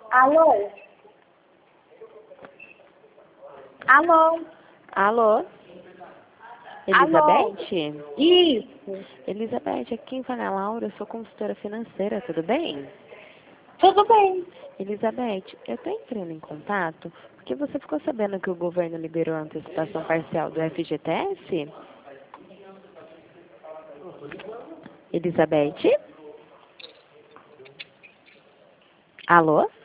Alô? Alô? Alô? Alô? Elizabeth? Isso. Elizabeth, aqui quem fala é a Laura, eu sou consultora financeira, tudo bem? Tudo bem. Elizabeth, eu estou entrando em contato porque você ficou sabendo que o governo liberou a antecipação parcial do FGTS? Elizabeth? Alô?